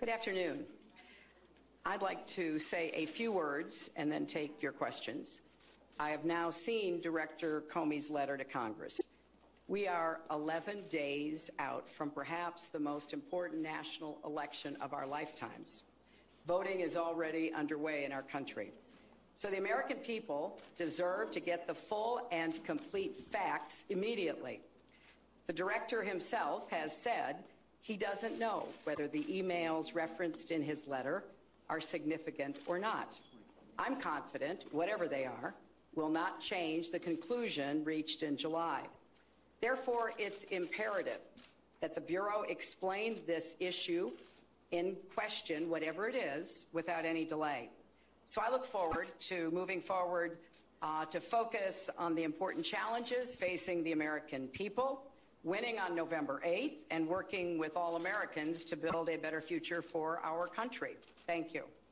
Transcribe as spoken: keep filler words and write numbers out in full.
Good afternoon. I'd like to say a few words and then take your questions. I have now seen Director Comey's letter to Congress. We are eleven days out from perhaps the most important national election of our lifetimes. Voting is already underway in our country. So the American people deserve to get the full and complete facts immediately. The director himself has said he doesn't know whether the emails referenced in his letter are significant or not. I'm confident, whatever they are, will not change the conclusion reached in July. Therefore, it's imperative that the Bureau explain this issue in question, whatever it is, without any delay. So I look forward to moving forward uh, to focus on the important challenges facing the American people, winning on November eighth, and working with all Americans to build a better future for our country. Thank you.